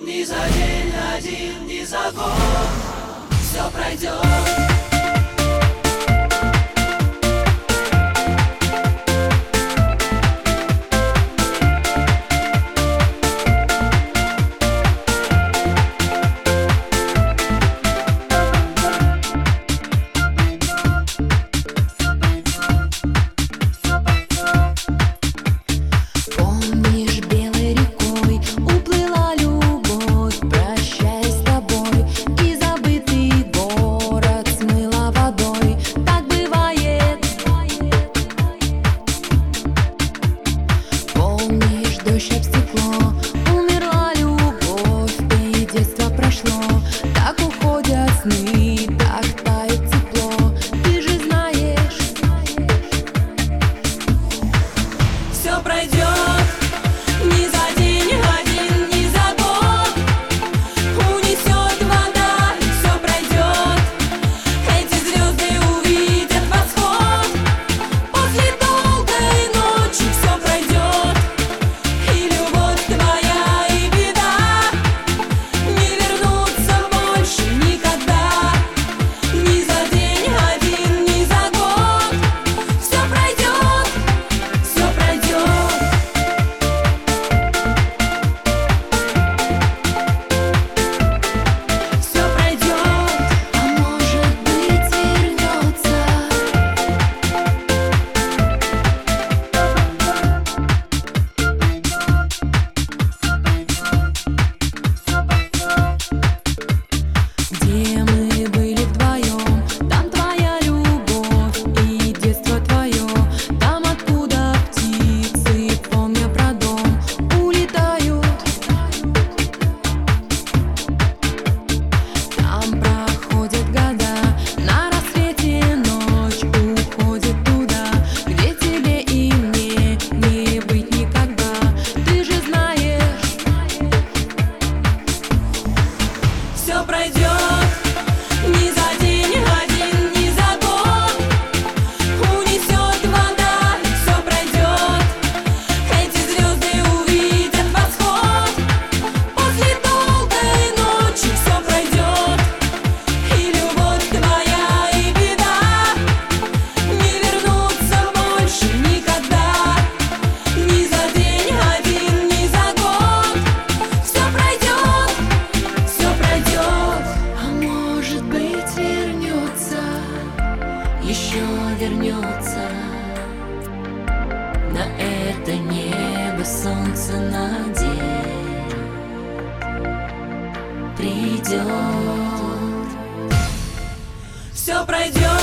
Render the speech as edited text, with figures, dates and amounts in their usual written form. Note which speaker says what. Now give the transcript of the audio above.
Speaker 1: Ни за день один, ни за год все пройдет.
Speaker 2: Так тает тепло, ты же знаешь,
Speaker 1: Все пройдет. Ни за день один, ни за год унесет вода, и все пройдет. Эти звезды увидят восход. После долгой ночи все пройдет. И любовь твоя, и беда не вернутся больше никогда. Ни за день один, ни за год все пройдет, все пройдет. Все пройдет,
Speaker 2: а может быть вернется. Где мы были вдвоем, там твоя любовь и детство твое. Там, откуда птицы, помня про дом, улетают. Там проходят года, на рассвете ночь уходит туда, где тебе и мне не быть никогда. Ты же знаешь,
Speaker 1: все пройдет. Ни за день один, ни за год унесет вода, и все пройдет. Эти звезды увидят восход. После долгой ночи все пройдет. И любовь твоя, и беда не вернутся больше никогда. Ни за день один, ни за год все пройдет, все пройдет.
Speaker 2: а может быть вернется, еще вернется. На это небо солнце надень придет.
Speaker 1: Все пройдет.